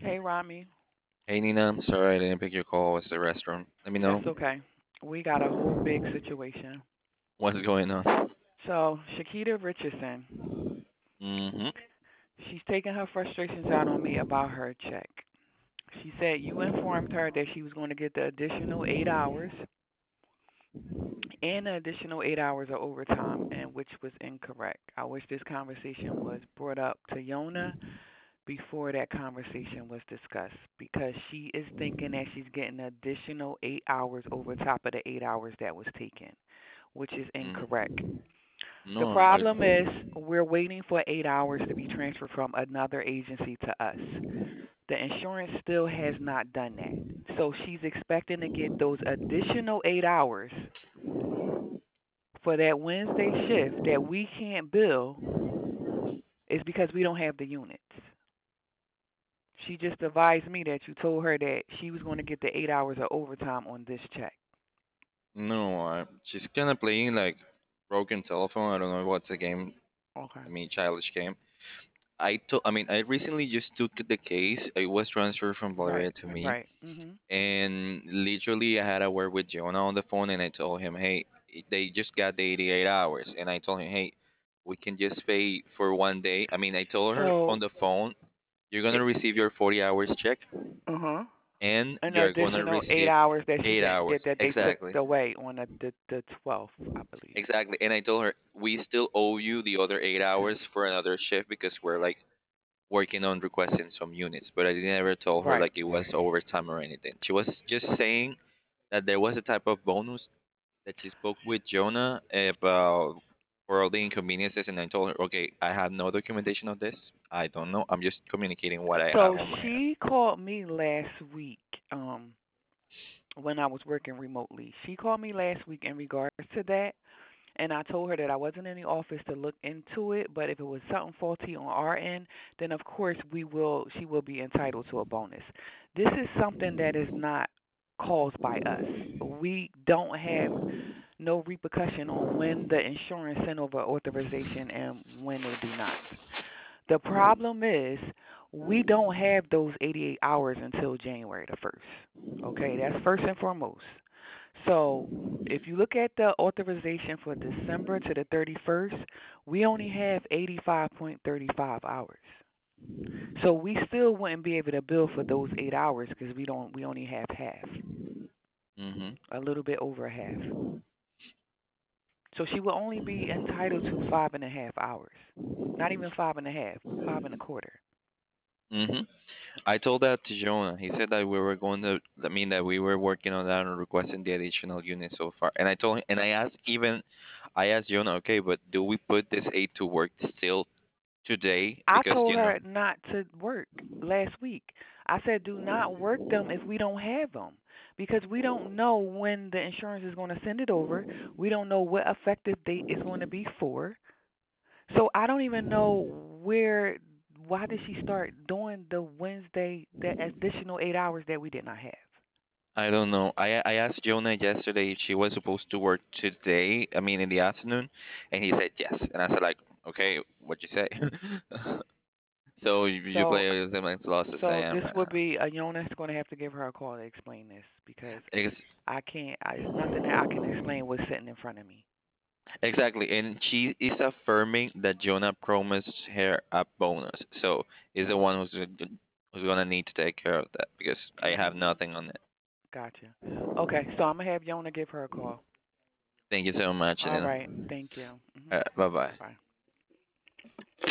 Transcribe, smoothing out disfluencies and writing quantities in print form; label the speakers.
Speaker 1: Hey, Rami.
Speaker 2: Hey Nina, I'm sorry I didn't pick your call. It's the restaurant. Let me
Speaker 1: That's
Speaker 2: know
Speaker 1: okay. We got a whole big situation.
Speaker 2: what's going on.
Speaker 1: So, Shakita Richardson,
Speaker 2: Mm-hmm.
Speaker 1: she's taking her frustrations out on me about her check. She said you informed her that she was going to get the additional 8 hours and the additional 8 hours of overtime, and which was incorrect. I wish this conversation was brought up to Yona before that conversation was discussed because she is thinking that she's getting an additional 8 hours over top of the 8 hours that was taken, which is
Speaker 2: Mm.
Speaker 1: incorrect. The
Speaker 2: No,
Speaker 1: problem is we're waiting for 8 hours to be transferred from another agency to us. The insurance still has not done that. So she's expecting to get those additional 8 hours for that Wednesday shift that we can't bill is because we don't have the units. She just advised me that you told her that she was going to get the 8 hours of overtime on this check.
Speaker 2: no. She's kind of playing like broken telephone. I don't know what's the game.
Speaker 1: Okay.
Speaker 2: I mean, childish game. I recently just took the case. It was transferred from
Speaker 1: Right.
Speaker 2: Valeria to me,
Speaker 1: Right. Mhm.
Speaker 2: and literally I had a word with Jonah on the phone, and I told him, hey, they just got the 88 hours, and I told him, hey, we can just pay for one day. I mean, I told her on
Speaker 1: So,
Speaker 2: the phone, you're gonna
Speaker 1: it,
Speaker 2: receive your 40 hours check,
Speaker 1: uh-huh.
Speaker 2: and
Speaker 1: An
Speaker 2: you're gonna
Speaker 1: additional eight
Speaker 2: receive
Speaker 1: hours that she
Speaker 2: 8 hours.
Speaker 1: that they took
Speaker 2: Exactly.
Speaker 1: away on the 12th, I believe.
Speaker 2: Exactly. And I told her we still owe you the other 8 hours for another shift because we're like working on requesting some units. But I never told her
Speaker 1: Right.
Speaker 2: like it was overtime or anything. She was just saying that there was a type of bonus that she spoke with Jonah about for all the inconveniences, and I told her, okay, I have no documentation of this. I don't know. I'm just communicating what I have
Speaker 1: So
Speaker 2: on my end.
Speaker 1: she called me last week, um, when I was working remotely. She called me last week in regards to that, and I told her that I wasn't in the office to look into it, but if it was something faulty on our end, then of course she will be entitled to a bonus. This is something that is not caused by us. We don't have no repercussion on when the insurance send over authorization and when they do not. The problem is we don't have those 88 hours until January the 1st. Okay, that's first and foremost. So if you look at the authorization for December to the 31st, we only have 85.35 hours. So we still wouldn't be able to bill for those 8 hours because we only have half,
Speaker 2: Mhm.
Speaker 1: a little bit over half. So she will only be entitled to 5.5 hours. Not even five and a half, five and a quarter.
Speaker 2: Mhm. I told that to Jonah. He said that we were going to, I mean, that we were working on that and requesting the additional unit so far. And I told him, and I asked Jonah, okay, but do we put this aid to work still today?
Speaker 1: I
Speaker 2: Because,
Speaker 1: told her not to work last week. I said, do not work them if we don't have them. Because we don't know when the insurance is going to send it over. We don't know what effective date it's going to be for. So I don't even know why did she start doing the Wednesday, the additional 8 hours that we did not have?
Speaker 2: I don't know. I asked Jonah yesterday if she was supposed to work today, I mean, in the afternoon, and he said yes. And I said, like, okay, what'd you say? So you
Speaker 1: So,
Speaker 2: play them like lost as I
Speaker 1: so
Speaker 2: am.
Speaker 1: this would be Jonas going to have to give her a call to explain this because
Speaker 2: Ex-
Speaker 1: I can't. It's nothing that I can explain what's sitting in front of me.
Speaker 2: Exactly, and she is affirming that Jonah promised her a bonus. So is the one who's gonna need to take care of that because I have
Speaker 1: Mhm.
Speaker 2: nothing on it.
Speaker 1: Gotcha. Okay, so I'm gonna have Yona give her a call.
Speaker 2: Thank you so much,
Speaker 1: All
Speaker 2: and
Speaker 1: right. Thank you.
Speaker 2: bye bye.
Speaker 1: Bye bye.